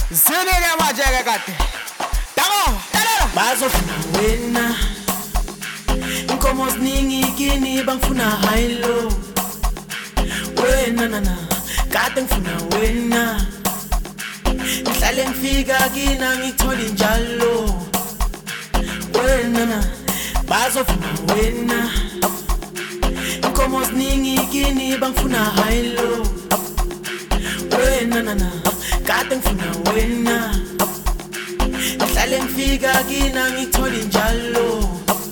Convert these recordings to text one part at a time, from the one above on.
Zinike majeke kade. Dako, dalela. Bazofuna wena. Inkomo ziningi kini bangifuna high low. Wena na kade ngifuna wena. Ngihlale ngifika kina ngithole njalo. Wena bazofuna wena. Inkomo ziningi kini bangifuna high low. Wena kade ngifuna wena. Ngihlale ngifika kina ngithole njalo.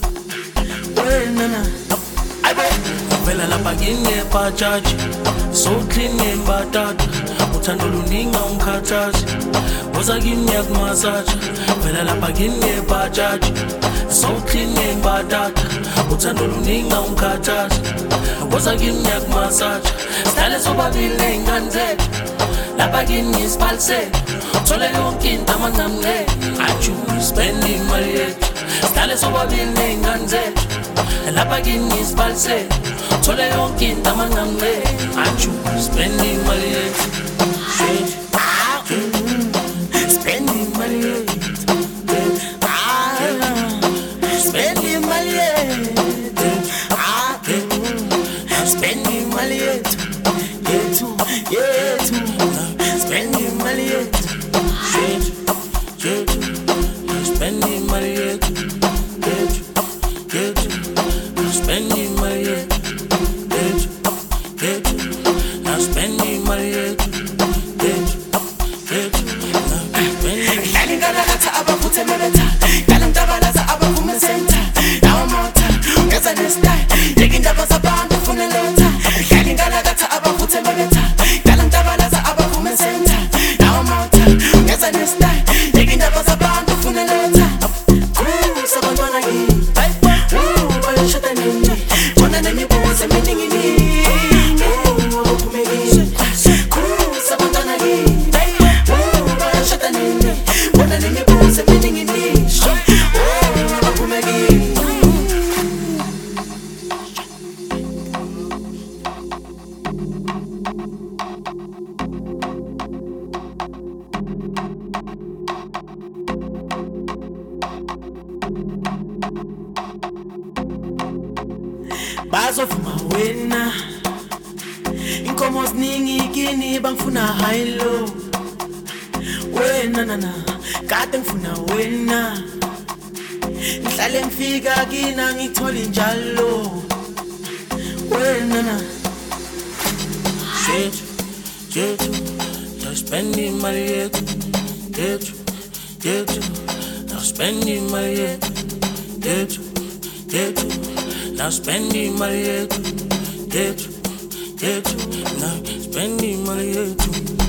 Wena vela lapha nginebhajaji so clean ngembatata uthando luninga ungikhathazi woza kimi ngiyakumasaja vela lapha nginebhajaji so clean ngembatata uthando luninga ungikhathazi woza kimi ngiyakumasaja sihlale sobabili ney'ngane zethu lapha kini ngisibhalisele thole yonke into amangamle ajule spend imali yethu sihlale sobabili ney'ngane zethu lapha kini ngisibhalisele thole yonke into amangamle ajule spend imali yethu spend imali yethu. Spend imali yethu. Spend imali yethu. Yethu. Spend imali yethu. spend imali yethu spend imali yethu now spend imali yethu Dali ngalakatha abafuthe meletha. Dali mtabalaza abavume center. Now mota, ngeza nestyle. Yeki indaba zabantu ufune lotha. Dali ngalakatha abafuthe meletha. Dali mtabalaza abavume center. Now mota, ngeza nestyle. Yeki indaba zabantu ufune lotha. Sabantwana kimi. Bayashada nini. Khona nemibuzo eminingi. Abaphumekile. Sabantwana kimi. Bayashada nini. Khona nemibuzo eminingi. Abaphumekile. Bazofuna wena. Inkomo ziningi kini bangifuna high low. Wena kade ngifuna wena. Ngihlale ngifika kina ngithole njalo. Wena yethu now spend imali yethu now spend imali yethu now spend imali yethu now spend imali yethu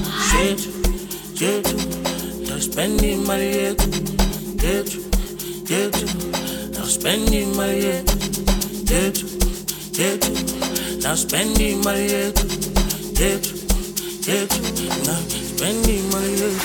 now spend imali yethu now spend imali yethu now spend imali yethu now spend imali yethu